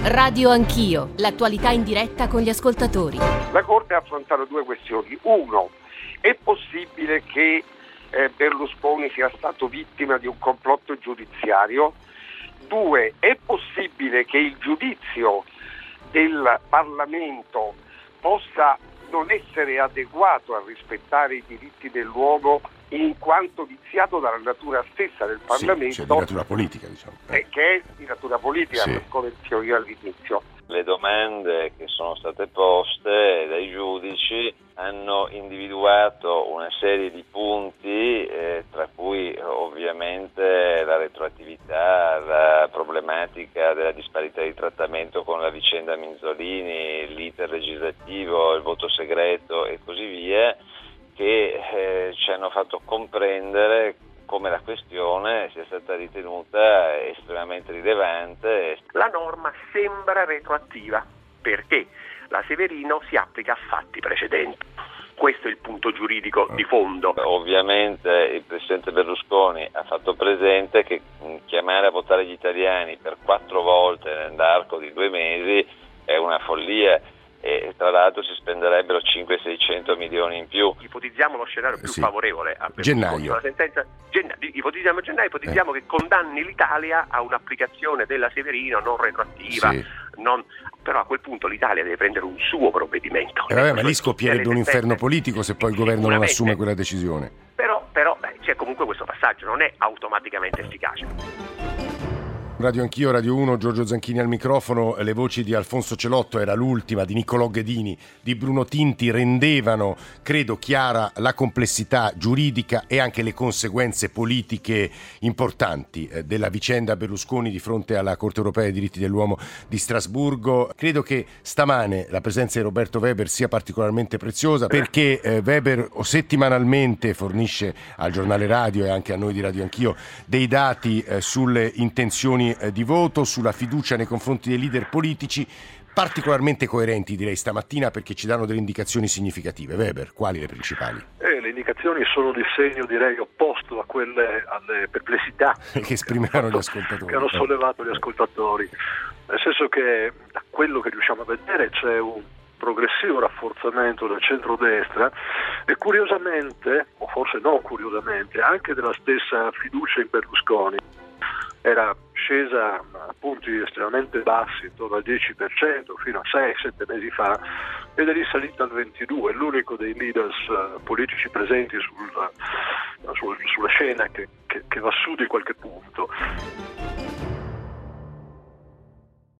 Radio Anch'io, l'attualità in diretta con gli ascoltatori. La Corte ha affrontato due questioni. Uno, è possibile che Berlusconi sia stato vittima di un complotto giudiziario? Due, è possibile che il giudizio del Parlamento possa non essere adeguato a rispettare i diritti dell'uomo in quanto viziato dalla natura stessa del Parlamento, cioè di natura politica, diciamo. Che è di natura politica, Sì. come dicevo io all'inizio. Le domande che sono state poste dai giudici hanno individuato una serie di punti, tra cui ovviamente la retroattività, la problematica della disparità di trattamento con la vicenda Minzolini, l'iter legislativo, il voto segreto e così via, che ci hanno fatto comprendere come la questione sia stata ritenuta estremamente rilevante. La norma sembra retroattiva perché la Severino si applica a fatti precedenti. Questo è il punto giuridico di fondo. Ovviamente il Presidente Berlusconi ha fatto presente che chiamare a votare gli italiani per 4 volte nell'arco di 2 mesi è una follia. E tra l'altro si spenderebbero 500-600 milioni in più. Ipotizziamo lo scenario più Sì. favorevole a Berlusconi. Gennaio. La sentenza, ipotizziamo gennaio, ipotizziamo che condanni l'Italia a un'applicazione della Severino non retroattiva, Sì. però a quel punto l'Italia deve prendere un suo provvedimento. Ma lì scoppierebbe un inferno politico se poi il governo non assume quella decisione. Però c'è comunque questo passaggio, non è automaticamente efficace. Radio Anch'io, Radio 1, Giorgio Zanchini al microfono. Le voci di Alfonso Celotto, era l'ultima, di Niccolò Ghedini, di Bruno Tinti, rendevano, credo, chiara la complessità giuridica e anche le conseguenze politiche importanti della vicenda Berlusconi di fronte alla Corte Europea dei diritti dell'uomo di Strasburgo. Credo che stamane la presenza di Roberto Weber sia particolarmente preziosa perché Weber settimanalmente fornisce al giornale radio e anche a noi di Radio Anch'io dei dati sulle intenzioni di voto, sulla fiducia nei confronti dei leader politici, particolarmente coerenti direi stamattina perché ci danno delle indicazioni significative. Weber, quali le principali? Le indicazioni sono di segno direi opposto a quelle alle perplessità che esprimevano gli ascoltatori, che hanno sollevato gli ascoltatori, nel senso che da quello che riusciamo a vedere c'è un progressivo rafforzamento del centrodestra e curiosamente, o forse non curiosamente, anche della stessa fiducia in Berlusconi. Era scesa a punti estremamente bassi, intorno al 10%, fino a 6-7 mesi fa, ed è risalita al 22%, è l'unico dei leaders politici presenti sulla scena che va su di qualche punto.